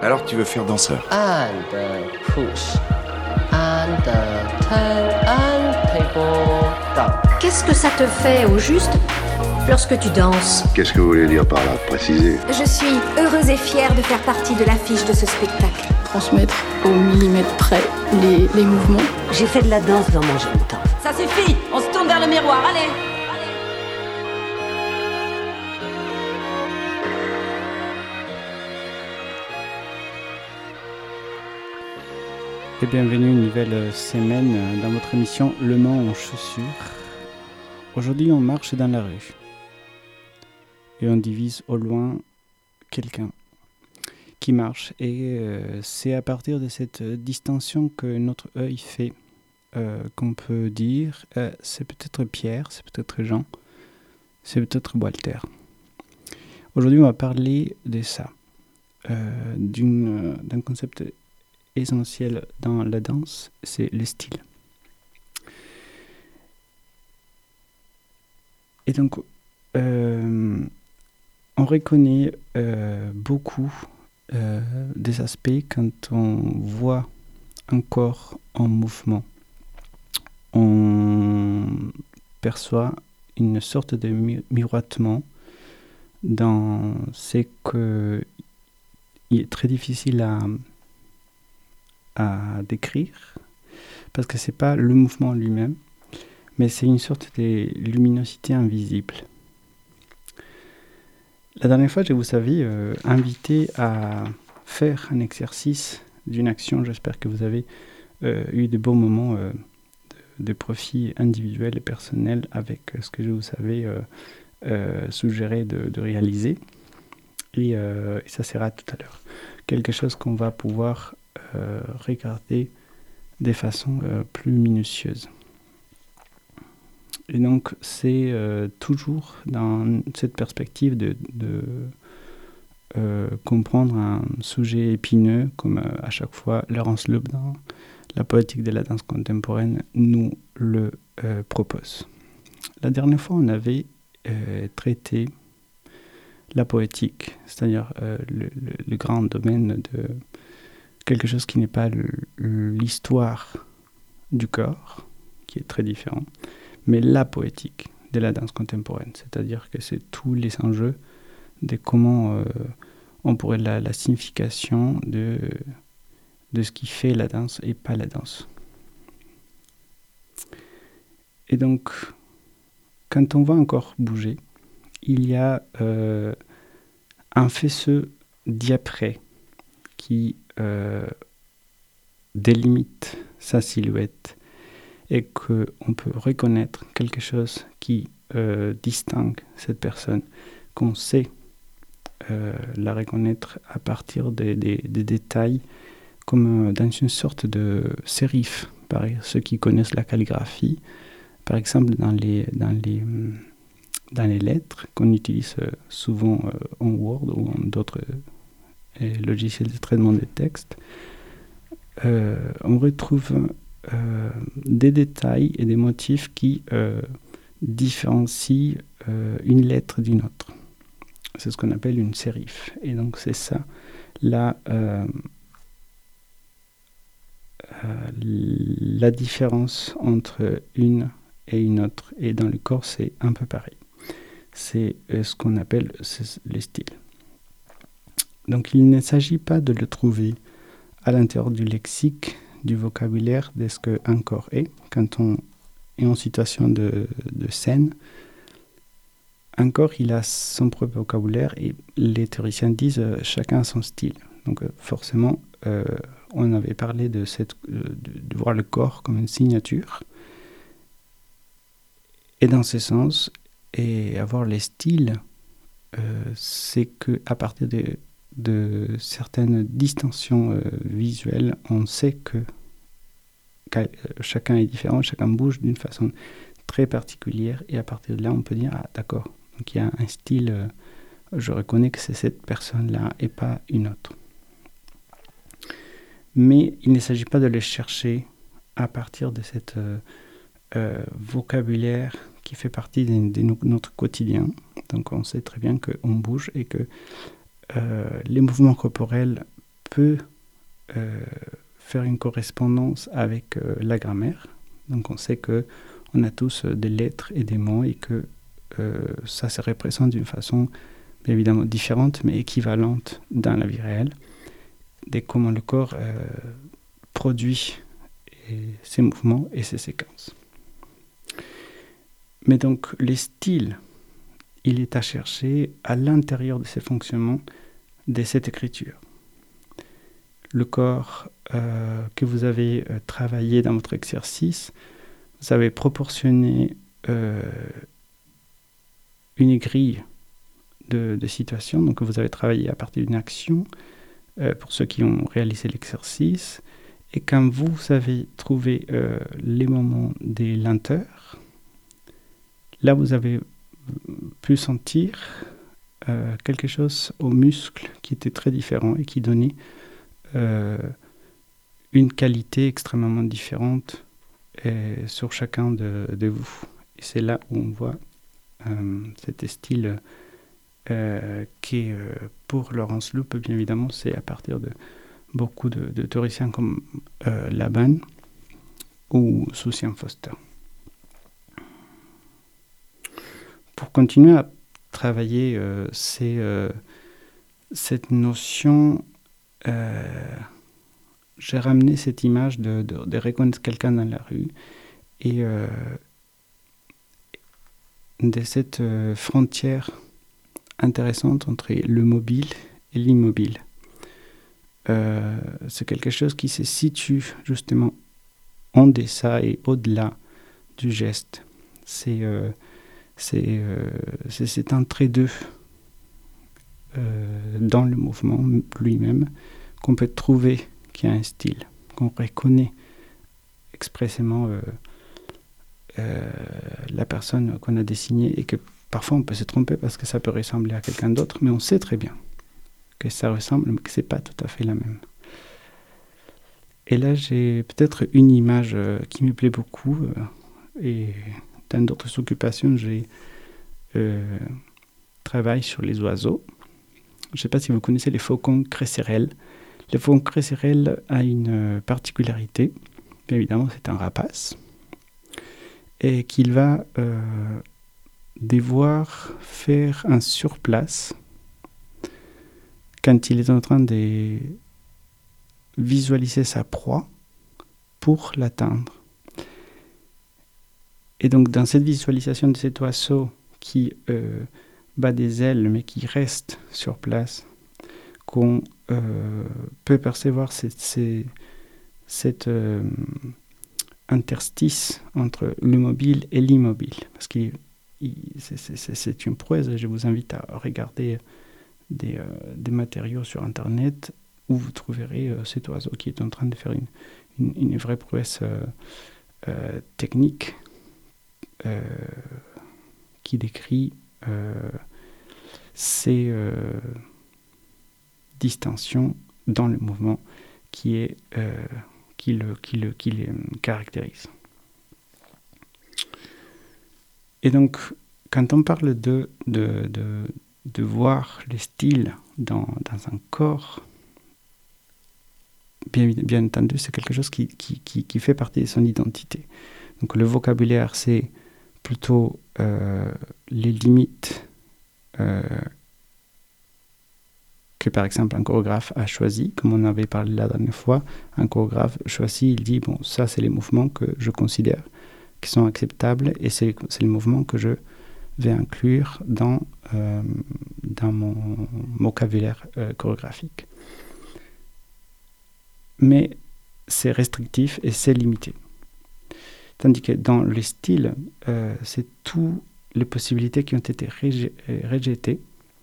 Alors tu veux faire danseur. And push. And turn and people down. Qu'est-ce que ça te fait, au juste, lorsque tu danses? Qu'est-ce que vous voulez dire par là, préciser? Je suis heureuse et fière de faire partie de l'affiche de ce spectacle. Transmettre au millimètre près les mouvements. J'ai fait de la danse dans mon jeune temps. Ça suffit, on se tourne vers le miroir, allez. Et bienvenue une nouvelle semaine dans votre émission Le Mans en chaussures. Aujourd'hui on marche dans la rue et on divise au loin quelqu'un qui marche et c'est à partir de cette distinction que notre œil fait qu'on peut dire c'est peut-être Pierre, c'est peut-être Jean, c'est peut-être Walter. Aujourd'hui on va parler de ça, d'un concept essentiel dans la danse, c'est le style. Et donc, on reconnaît beaucoup des aspects quand on voit un corps en mouvement. On perçoit une sorte de miroitement dans ce qu'il est très difficile à décrire, parce que c'est pas le mouvement lui-même, mais c'est une sorte de luminosité invisible. La dernière fois, je vous avais invité à faire un exercice d'une action. J'espère que vous avez eu de bons moments de profit individuel et personnel avec ce que je vous avais suggéré de réaliser. Et ça sera tout à l'heure. Quelque chose qu'on va pouvoir regarder de façon plus minutieuse. Et donc c'est toujours dans cette perspective de comprendre un sujet épineux, comme à chaque fois Laurence Loeb dans la poétique de la danse contemporaine nous le propose. La dernière fois on avait traité la poétique, c'est-à-dire le grand domaine de quelque chose qui n'est pas l'histoire du corps, qui est très différent, mais la poétique de la danse contemporaine, c'est-à-dire que c'est tous les enjeux de comment on pourrait la signification de ce qui fait la danse et pas la danse. Et donc, quand on va encore bouger, il y a un faisceau diapré qui délimite sa silhouette et qu'on peut reconnaître quelque chose qui distingue cette personne, qu'on sait la reconnaître à partir des détails, comme dans une sorte de sérif, par ceux qui connaissent la calligraphie, par exemple dans les lettres qu'on utilise souvent en Word ou en d'autres logiciels de traitement des textes, on retrouve des détails et des motifs qui différencient une lettre d'une autre. C'est ce qu'on appelle une sérif. Et donc c'est ça la différence entre une et une autre. Et dans le corps, c'est un peu pareil. C'est ce qu'on appelle le style. Donc il ne s'agit pas de le trouver à l'intérieur du lexique, du vocabulaire de ce qu'un corps est. Quand on est en situation de scène, un corps il a son propre vocabulaire et les théoriciens disent chacun a son style. Donc forcément, on avait parlé de voir le corps comme une signature. Et dans ce sens, et avoir les styles, c'est qu'à partir de certaines distinctions visuelles, on sait que chacun est différent, chacun bouge d'une façon très particulière, et à partir de là, on peut dire, ah d'accord, donc il y a un style, je reconnais que c'est cette personne-là et pas une autre. Mais il ne s'agit pas de le chercher à partir de cet vocabulaire qui fait partie de notre quotidien. Donc on sait très bien qu'on bouge et que les mouvements corporels peut faire une correspondance avec la grammaire. Donc on sait qu'on a tous des lettres et des mots et que ça se représente d'une façon bien évidemment différente mais équivalente dans la vie réelle, de comment le corps produit ses mouvements et ses séquences. Mais donc les styles, il est à chercher à l'intérieur de ces fonctionnements de cette écriture. Le corps que vous avez travaillé dans votre exercice, vous avez proportionné une grille de situations. Donc vous avez travaillé à partir d'une action pour ceux qui ont réalisé l'exercice. Et quand vous avez trouvé les moments des lenteurs, là vous avez pu sentir quelque chose aux muscles qui était très différent et qui donnait une qualité extrêmement différente sur chacun de vous. Et c'est là où on voit cet style qui, pour Laurence Loup, bien évidemment, c'est à partir de beaucoup de théoriciens comme Laban ou Soucian Foster. Pour continuer à travailler cette notion, j'ai ramené cette image de reconnaître quelqu'un dans la rue et de cette frontière intéressante entre le mobile et l'immobile. C'est quelque chose qui se situe justement en deçà et au-delà du geste. C'est cet entre-deux dans le mouvement lui-même qu'on peut trouver qui a un style, qu'on reconnaît expressément la personne qu'on a dessinée et que parfois on peut se tromper parce que ça peut ressembler à quelqu'un d'autre, mais on sait très bien que ça ressemble, mais que c'est pas tout à fait la même. Et là, j'ai peut-être une image qui me plaît beaucoup et dans d'autres occupations, j'ai travaillé sur les oiseaux. Je ne sais pas si vous connaissez les faucons cresserelles. Le faucon cresserelle a une particularité. Bien évidemment, c'est un rapace. Et qu'il va devoir faire un surplace quand il est en train de visualiser sa proie pour l'atteindre. Et donc, dans cette visualisation de cet oiseau qui bat des ailes, mais qui reste sur place, qu'on peut percevoir cet interstice entre le mobile et l'immobile. Parce que c'est une prouesse. Je vous invite à regarder des matériaux sur Internet où vous trouverez cet oiseau qui est en train de faire une vraie prouesse technique qui décrit ces distensions dans le mouvement qui le caractérise. Et donc, quand on parle de voir les styles dans un corps, bien entendu, c'est quelque chose qui fait partie de son identité. Donc le vocabulaire, c'est plutôt les limites que par exemple un chorégraphe a choisi, comme on avait parlé la dernière fois. Un chorégraphe choisit, il dit, bon, ça c'est les mouvements que je considère qui sont acceptables et c'est les mouvements que je vais inclure dans mon vocabulaire chorégraphique. Mais c'est restrictif et c'est limité. Tandis que dans le style, c'est toutes les possibilités qui ont été rejetées.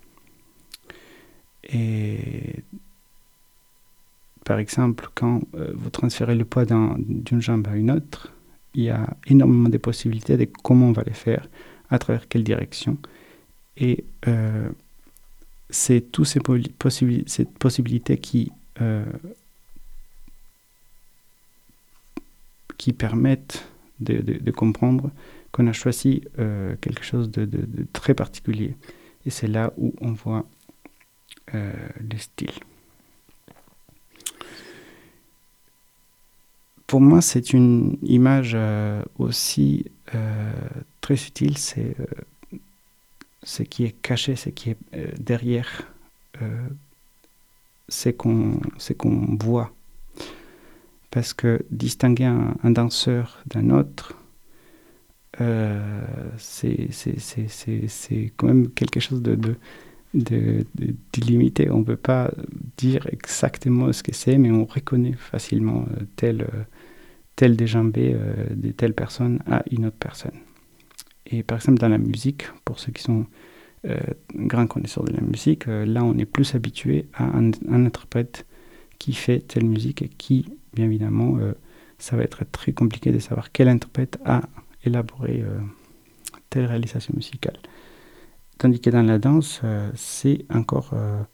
Et par exemple, quand vous transférez le poids d'une jambe à une autre, il y a énormément de possibilités de comment on va les faire, à travers quelle direction. Et c'est toutes ces possibilités qui permettent de comprendre qu'on a choisi quelque chose de très particulier. Et c'est là où on voit le style. pour moi, c'est une image aussi très subtile, c'est ce qui est caché, ce qui est derrière, c'est qu'on voit. Parce que distinguer un danseur d'un autre, c'est quand même quelque chose de limité. On ne peut pas dire exactement ce que c'est, mais on reconnaît facilement tel déjambé de telle personne à une autre personne. Et par exemple, dans la musique, pour ceux qui sont grands connaisseurs de la musique, là, on est plus habitué à un interprète qui fait telle musique et qui, bien évidemment, ça va être très compliqué de savoir quel interprète a élaboré telle réalisation musicale. Tandis que dans la danse, c'est encore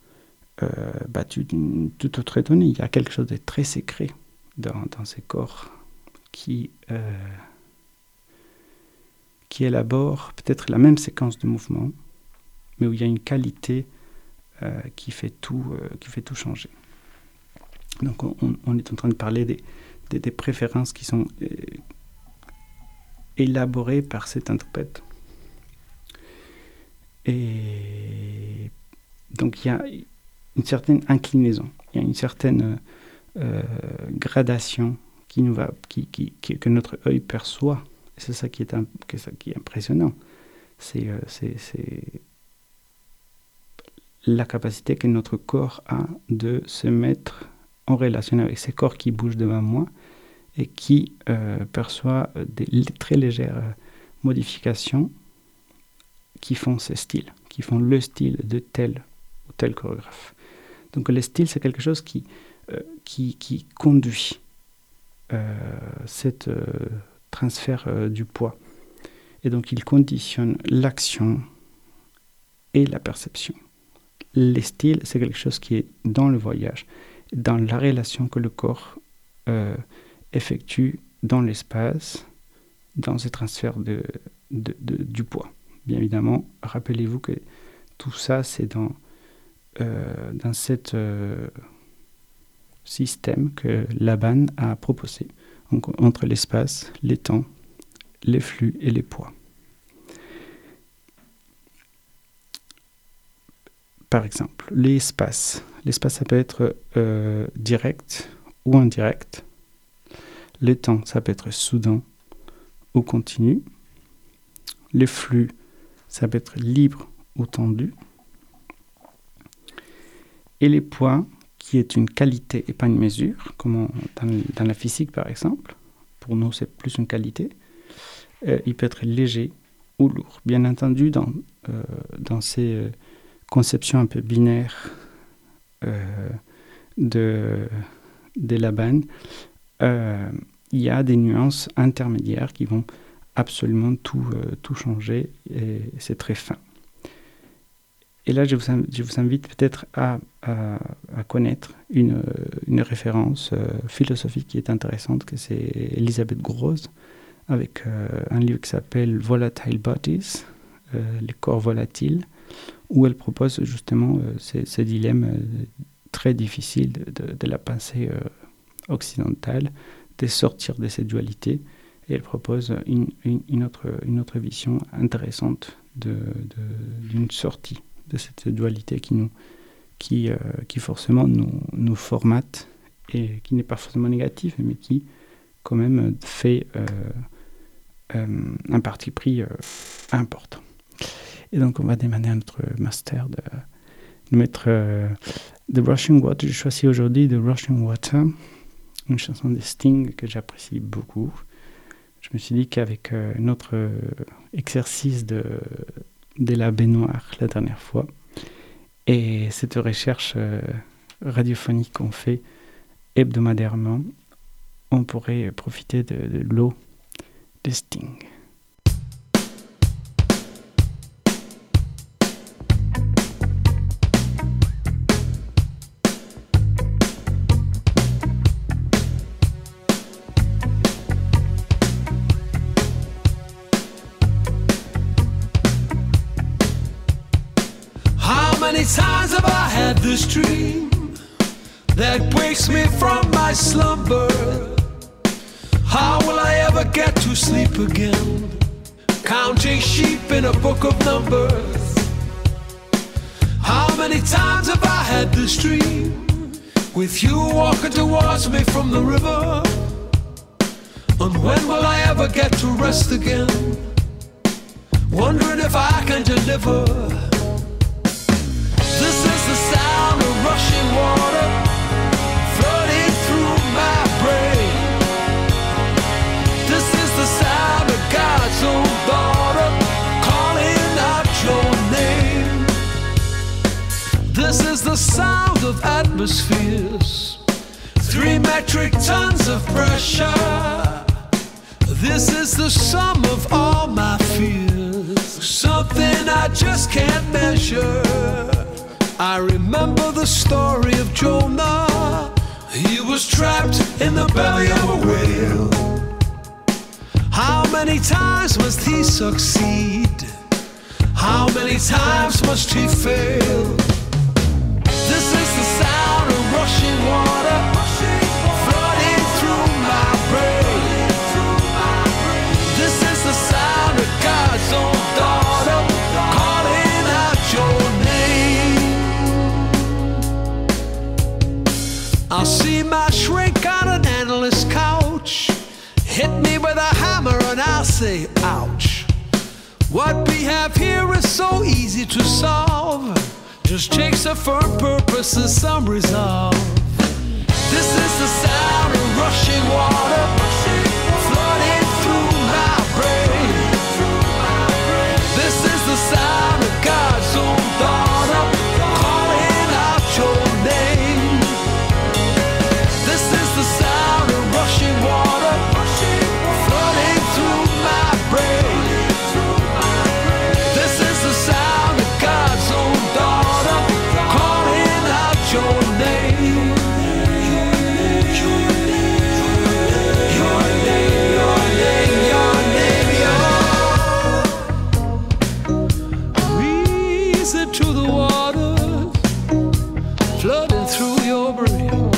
tout autre étonné. Il y a quelque chose de très secret dans ces corps qui élabore peut-être la même séquence de mouvements, mais où il y a une qualité qui fait tout changer. Donc on est en train de parler des préférences qui sont élaborées par cet interprète. Et donc il y a une certaine inclinaison, il y a une certaine gradation que notre œil perçoit. Et c'est ça qui est impressionnant. C'est la capacité que notre corps a de se mettre en relation avec ces corps qui bougent devant moi et qui perçoit des très légères modifications qui font ce style, qui font le style de tel ou tel chorégraphe. Donc le style, c'est quelque chose qui conduit cette transfert du poids. Et donc il conditionne l'action et la perception. Les styles, c'est quelque chose qui est dans le voyage, dans la relation que le corps effectue dans l'espace, dans ce transfert du poids. Bien évidemment, rappelez-vous que tout ça, c'est dans cet système que Laban a proposé, donc, entre l'espace, les temps, les flux et les poids. Par exemple, l'espace. L'espace, ça peut être direct ou indirect. Le temps, ça peut être soudain ou continu. Les flux, ça peut être libre ou tendu. Et les poids, qui est une qualité et pas une mesure, comme dans la physique par exemple. Pour nous, c'est plus une qualité. Il peut être léger ou lourd. Bien entendu, dans ces conceptions un peu binaires de Laban, il y a des nuances intermédiaires qui vont absolument tout changer et c'est très fin. Et là, je vous invite peut-être à connaître une référence philosophique qui est intéressante, que c'est Elisabeth Grosz, avec un livre qui s'appelle Volatile Bodies, les corps volatiles, où elle propose justement ces dilemmes très difficiles de la pensée occidentale, de sortir de cette dualité. Et elle propose une autre vision intéressante d'une sortie de cette dualité qui forcément nous formate et qui n'est pas forcément négative, mais qui quand même fait un parti pris important. Et donc on va demander à notre master de mettre The Rushing Water. J'ai choisi aujourd'hui The Rushing Water, une chanson de Sting que j'apprécie beaucoup. Je me suis dit qu'avec notre exercice de la baignoire la dernière fois et cette recherche radiophonique qu'on fait hebdomadairement, on pourrait profiter de l'eau de Sting. Many times have I had this dream that wakes me from my slumber, How will I ever get to sleep again? Counting sheep in a book of numbers. How many times have I had this dream, with you walking towards me from the river? And when will I ever get to rest again, wondering if I can deliver? This is the sound of rushing water flooding through my brain. This is the sound of God's own daughter calling out your name. This is the sound of atmospheres, 3 metric tons of pressure. This is the sum of all my fears, something I just can't measure. I remember the story of Jonah. He was trapped in the belly of a whale. How many times must he succeed? How many times must he fail? This is the sound of rushing water flooding through my brain. This is the sound of God's own daughter calling out your name. I'll see my shrink on an endless couch, hit me with a hammer and I'll say, ouch. What we have here is so easy to solve, just takes a firm purpose and some resolve. This is the sound of rushing water flooding through my brain. This is the sound of God's own daughter calling out your name. This is the sound of rushing water flooding through my brain. This is the sound of God's own daughter calling out your name. Your name, your name, your name, your reason to the waters flooding through your brain.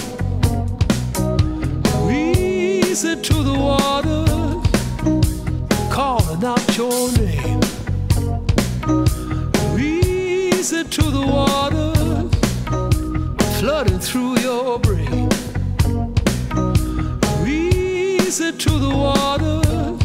Reason to the waters calling out your name. Reason to the waters flooding through your brain. Reason to the waters.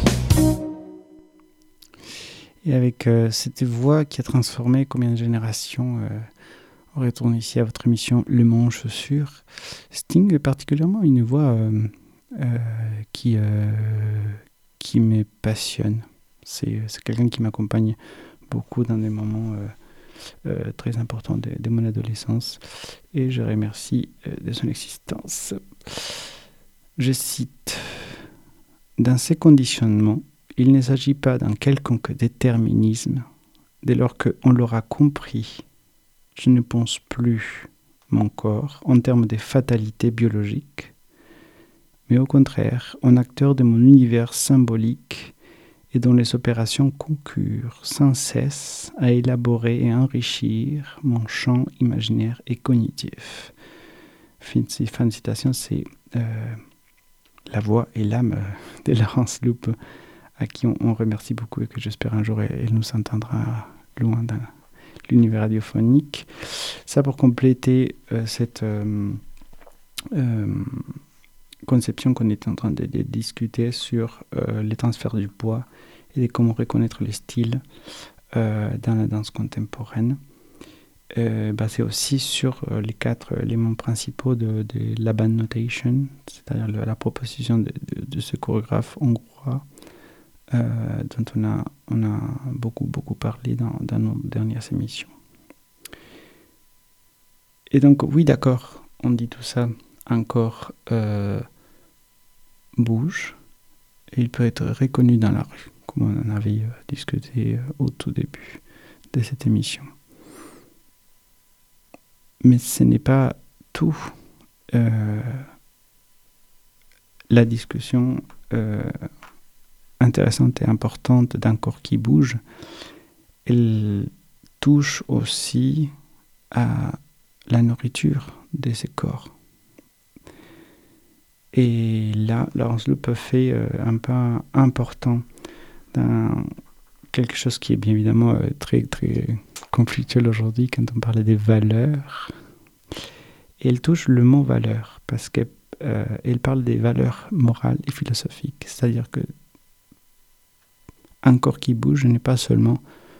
Et avec cette voix qui a transformé combien de générations, on retourne ici à votre émission Le Mans en chaussures. Sting, particulièrement, une voix qui me passionne. C'est quelqu'un qui m'accompagne beaucoup dans des moments très importants de mon adolescence, et je remercie de son existence. Je cite: « Dans ces conditionnements, il ne s'agit pas d'un quelconque déterminisme. Dès lors qu'on l'aura compris, je ne pense plus mon corps en termes de fatalité biologique, mais au contraire en acteur de mon univers symbolique et dont les opérations concourent sans cesse à élaborer et enrichir mon champ imaginaire et cognitif. » Fin de citation, c'est la voix et l'âme de Laurence Loupe, à qui on remercie beaucoup et que j'espère un jour elle nous entendra loin dans l'univers radiophonique. Ça pour compléter cette conception qu'on est en train de discuter sur les transferts du poids et de comment reconnaître les styles dans la danse contemporaine. Basé aussi sur les 4 éléments principaux de la band notation, c'est-à-dire la proposition de ce chorégraphe hongrois dont on a beaucoup parlé dans nos dernières émissions. Et donc, oui, d'accord, on dit tout ça, un corps bouge, et il peut être reconnu dans la rue, comme on en avait discuté au tout début de cette émission. Mais ce n'est pas tout. La discussion intéressante et importante d'un corps qui bouge, elle touche aussi à la nourriture de ces corps. Et là, Laurence Loup a fait un pas important dans quelque chose qui est bien évidemment très, très conflictuel aujourd'hui quand on parle des valeurs. Et elle touche le mot valeur parce qu'elle parle des valeurs morales et philosophiques. C'est-à-dire que un corps qui bouge n'est pas seulement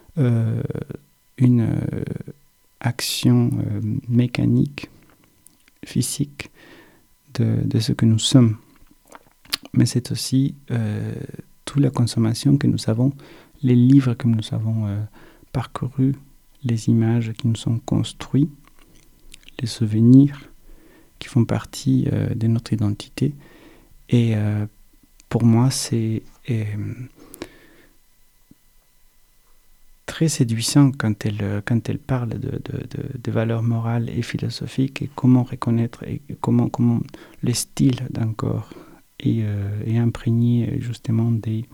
une action mécanique, physique de ce que nous sommes, mais c'est aussi toute la consommation que nous avons, les livres que nous avons parcourus, les images qui nous sont construites, les souvenirs qui font partie de notre identité. Et pour moi, c'est très séduisant quand elle parle de valeurs morales et philosophiques et comment reconnaître et comment le style d'un corps est imprégné justement des...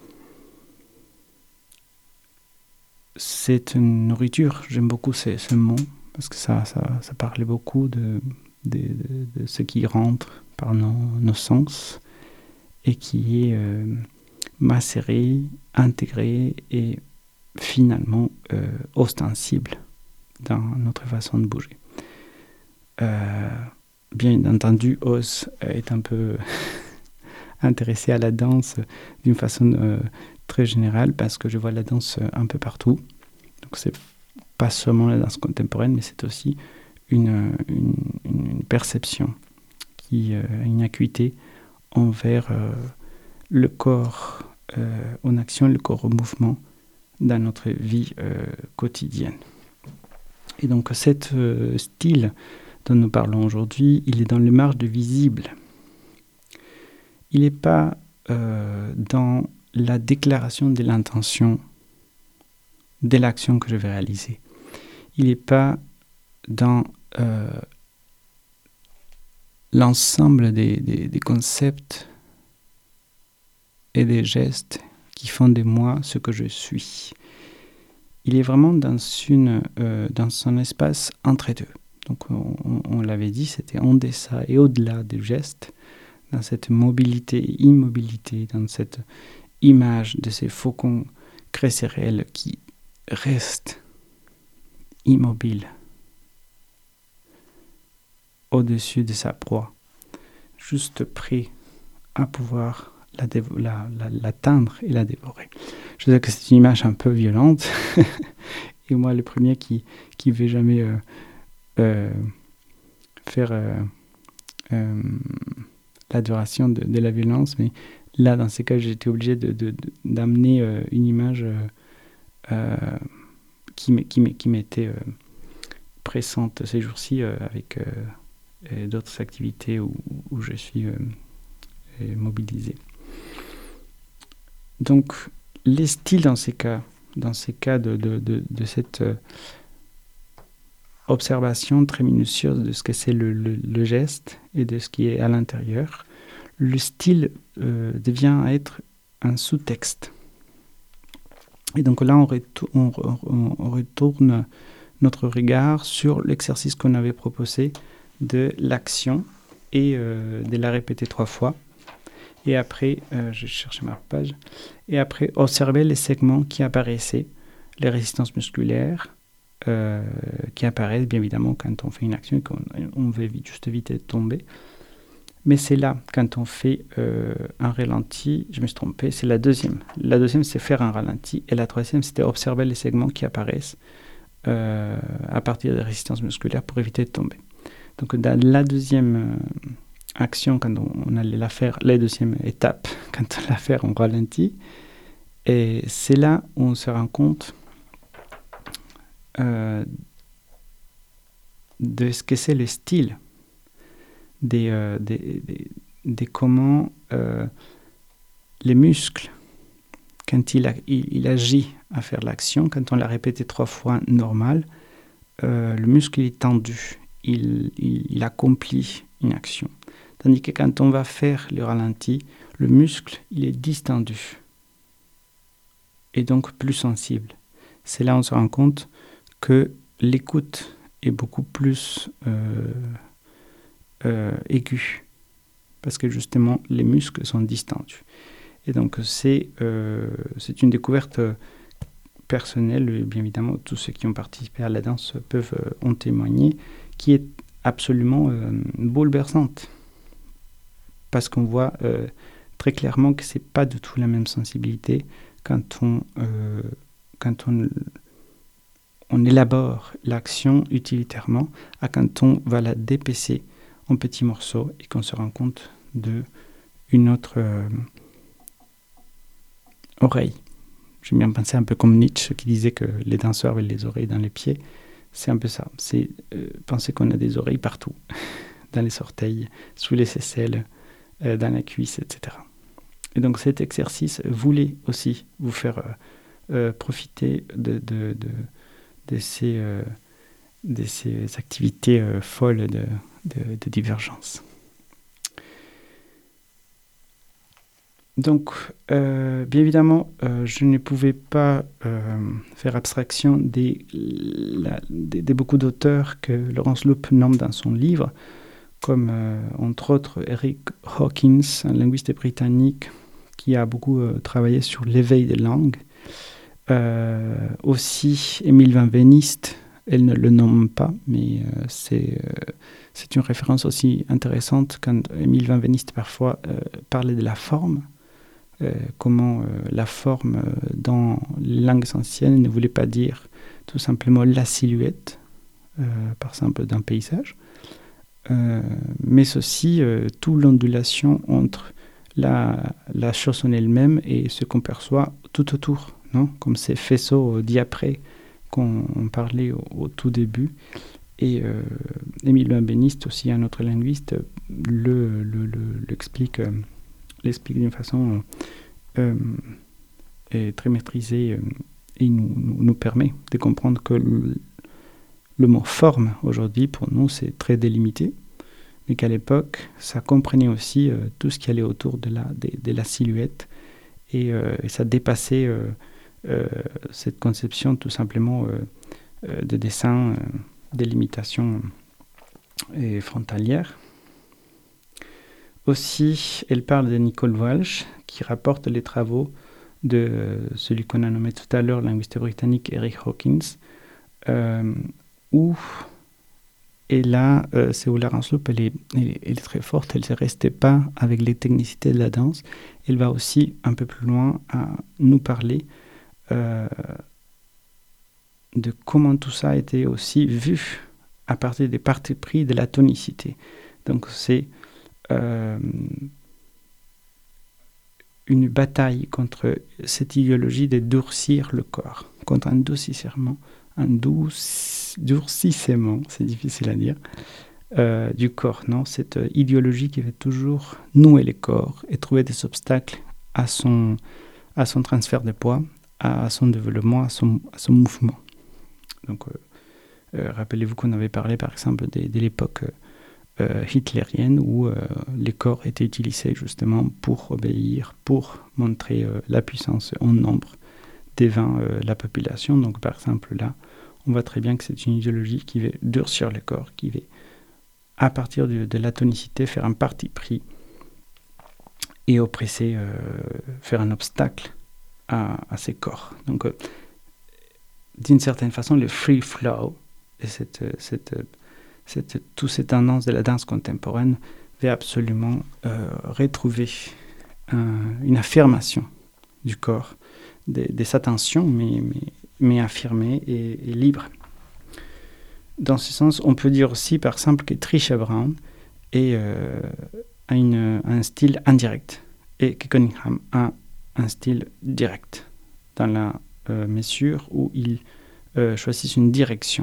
C'est une nourriture, j'aime beaucoup ce mot parce que ça parlait beaucoup de ce qui rentre par nos sens et qui est macéré, intégré et finalement ostensible dans notre façon de bouger. Bien entendu, Oz est un peu intéressé à la danse d'une façon très générale parce que je vois la danse un peu partout. Donc c'est pas seulement la danse contemporaine, mais c'est aussi une perception qui a une acuité envers le corps en action, le corps en mouvement dans notre vie quotidienne. Et donc cet style dont nous parlons aujourd'hui, il est dans les marges du visible. Il n'est pas dans la déclaration de l'intention de l'action que je vais réaliser. Il n'est pas dans l'ensemble des concepts et des gestes qui font de moi ce que je suis. Il est vraiment dans son espace entre deux. Donc on l'avait dit, c'était en deçà et au-delà du geste, dans cette mobilité et immobilité, dans cette image de ces faucons cresserelles qui restent immobiles au-dessus de sa proie, juste prêt à pouvoir l'atteindre et la dévorer. Je sais que c'est une image un peu violente et moi le premier qui ne veut jamais faire l'adoration de la violence, mais là dans ces cas j'ai été obligé d'amener une image qui m'était pressante ces jours-ci avec d'autres activités où je suis mobilisé. Donc, les styles dans ces cas de cette observation très minutieuse de ce que c'est le geste et de ce qui est à l'intérieur, le style devient à être un sous-texte. Et donc là, on retourne notre regard sur l'exercice qu'on avait proposé de l'action et de la répéter 3 fois. Et après, je cherchais ma page, et après, observer les segments qui apparaissaient, les résistances musculaires qui apparaissent bien évidemment quand on fait une action et qu'on veut juste éviter de tomber. Mais c'est là, quand on fait un ralenti, je me suis trompé, c'est la deuxième. La deuxième, c'est faire un ralenti, et la troisième, c'était observer les segments qui apparaissent à partir des résistances musculaires pour éviter de tomber. Donc dans la deuxième action, quand on allait la faire, la deuxième étape, quand on la fait en ralenti, et c'est là où on se rend compte de ce que c'est le style, de comment les muscles, quand il agit à faire l'action, quand on l'a répété 3 fois normal, le muscle est tendu, il accomplit une action. Tandis que quand on va faire le ralenti, le muscle, il est distendu et donc plus sensible. C'est là où on se rend compte que l'écoute est beaucoup plus aiguë parce que justement les muscles sont distendus. Et donc c'est une découverte personnelle, bien évidemment tous ceux qui ont participé à la danse peuvent en témoigner, qui est absolument bouleversante, parce qu'on voit très clairement que c'est pas du tout la même sensibilité quand on élabore l'action utilitairement à quand on va la dépecer en petits morceaux et qu'on se rend compte d'une autre oreille. J'ai bien pensé un peu comme Nietzsche qui disait que les danseurs avaient les oreilles dans les pieds. C'est un peu ça. C'est penser qu'on a des oreilles partout, dans les orteils, sous les aisselles, dans la cuisse, etc. Et donc cet exercice voulait aussi vous faire profiter de ces activités folles de divergence. Donc, bien évidemment, je ne pouvais pas faire abstraction des beaucoup d'auteurs que Laurence Loup nomme dans son livre, comme entre autres Eric Hawkins, un linguiste britannique qui a beaucoup travaillé sur l'éveil des langues. Aussi Émile Van Veenist, elle ne le nomme pas, mais c'est une référence aussi intéressante quand Émile Van Veenist parfois parlait de la forme, comment la forme dans les langues anciennes ne voulait pas dire tout simplement la silhouette, par exemple d'un paysage, mais aussi toute l'ondulation entre la chose en elle-même et ce qu'on perçoit tout autour, non, comme ces faisceaux diaprés qu'on parlait au tout début. Et Émile Van Veenist, aussi un autre linguiste, l'explique d'une façon très maîtrisée et nous permet de comprendre que le mot forme aujourd'hui pour nous c'est très délimité, mais qu'à l'époque ça comprenait aussi tout ce qui allait autour de la silhouette et ça dépassait cette conception tout simplement de dessin, délimitation frontalière. Aussi, elle parle de Nicole Walsh, qui rapporte les travaux de celui qu'on a nommé tout à l'heure, linguiste britannique Eric Hawkins, où, et là, c'est où Laurence Loup, elle est très forte, elle ne restait pas avec les technicités de la danse, elle va aussi un peu plus loin à nous parler de comment tout ça a été aussi vu à partir des partis pris de la tonicité. Donc c'est une bataille contre cette idéologie de durcir le corps, contre un durcissement, c'est difficile à dire, du corps, non? Cette idéologie qui veut toujours nouer les corps et trouver des obstacles à son transfert de poids, à son développement, à son mouvement. Donc, rappelez-vous qu'on avait parlé par exemple de l'époque hitlérienne où les corps étaient utilisés justement pour obéir, pour montrer la puissance en nombre devant la population. Donc par exemple là, on voit très bien que c'est une idéologie qui veut durcir le corps, qui veut à partir de la tonicité faire un parti pris et oppresser, faire un obstacle à ces corps. Donc d'une certaine façon, le free flow et toutes ces tendances de la danse contemporaine veut absolument retrouver une affirmation du corps, de sa tension, mais affirmée et libre. Dans ce sens, on peut dire aussi, par exemple, que Trisha Brown a un style indirect et que Cunningham a un style direct, dans la mesure où ils choisissent une direction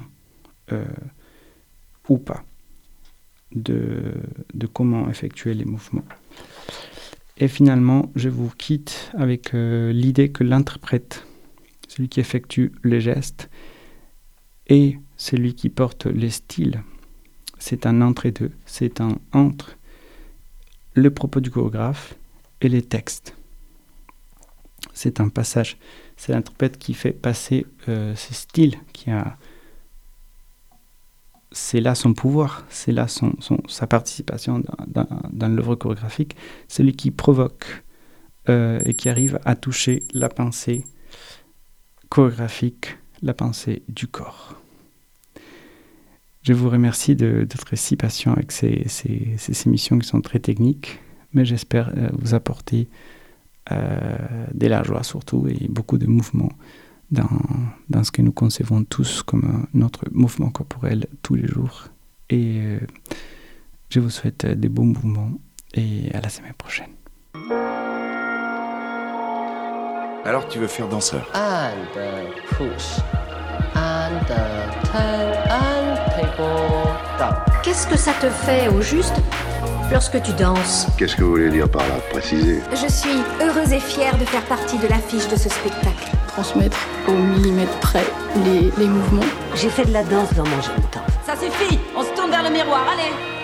ou pas de comment effectuer les mouvements. Et finalement, je vous quitte avec l'idée que l'interprète, celui qui effectue les gestes, et celui qui porte les styles, c'est un entre-deux, c'est un entre le propos du chorégraphe et les textes. C'est un passage, c'est l'interprète qui fait passer ce style, qui a c'est là son pouvoir, c'est là sa participation dans l'œuvre chorégraphique, celui qui provoque et qui arrive à toucher la pensée chorégraphique, la pensée du corps. Je vous remercie d'être si patient avec ces émissions qui sont très techniques, mais j'espère vous apporter de la joie surtout et beaucoup de mouvement dans ce que nous concevons tous comme notre mouvement corporel tous les jours. Et je vous souhaite des bons mouvements et à la semaine prochaine. Alors tu veux faire danseur? And push. And turn and table down. Qu'est-ce que ça te fait au juste lorsque tu danses? Qu'est-ce que vous voulez dire par là? Préciser. Je suis heureuse et fière de faire partie de l'affiche de ce spectacle. Transmettre au millimètre près les mouvements. J'ai fait de la danse dans mon jeune temps. Ça suffit, on se tourne vers le miroir, allez.